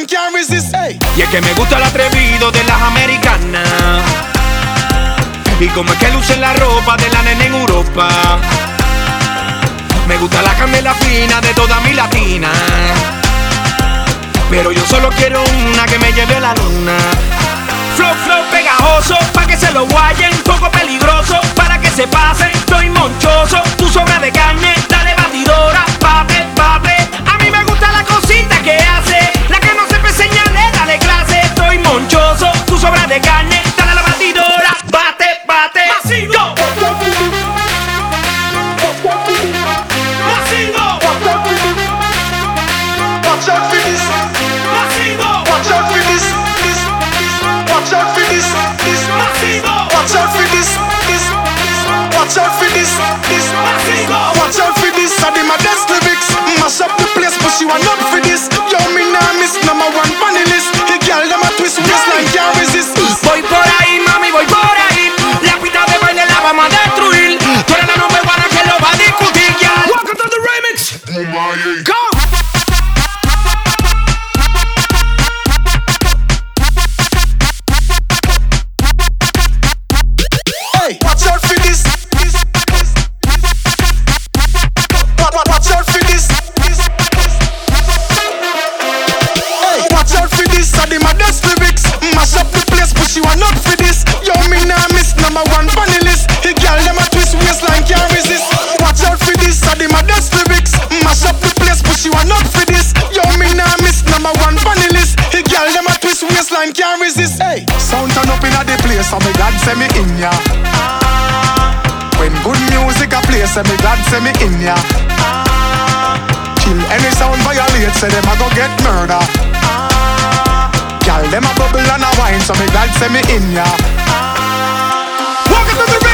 waistline can't resist. Hey. Y es que me gusta el atrevido de las americanas. Y como es que lucen la ropa de la nena en Europa. Me gusta la candela fina de toda mi latina. Pero yo solo quiero una que me lleve a la luna. Flow, flow pegajoso, pa' que se lo guayen. Poco peligroso, para que se pasen. Estoy monchoso, tú sobra de carne. Dale batidora, pape, pape. A mí me gusta la cosita que hace. La que no sepa señale, dale clase. Estoy monchoso, tú sobra de carne. Dale a la batidora, bate, bate. Masivo. Masivo. Watch out for this. Masivo. Watch out for this. Watch out for this. Masivo. Watch out for this. Watch out for this. Masivo. Watch out for this. I did my best lyrics. Mash up the place, but she want up for this. Yo, me nah miss number one funny list. The girl them a twist waistline can't resist. Voy por ahí, mami, voy por ahí. La pista de baile la vamos a destruir. Tú eres la number one que lo va a discutir, girl. Welcome to the remix. Go. Hey, watch out for this. Watch out for this. Hey, watch out for this. I did my best lyrics. Mash up the place, but she want up for this. Yo, me nah miss number one funny list. The girl them a twist waistline can't resist. Watch out for this. I did my best lyrics. Mash up the place, but she want up for this. Yo, me nah miss number one funny list. The girl them a twist waistline can't resist. Hey, sound turn up inna the place, so me glad say me in ya. When good music a play, say me glad say me in ya. Kill any sound violate, say them a go get murder. Girl them a bubble and a wine, so me glad say me in ya. Welcome to the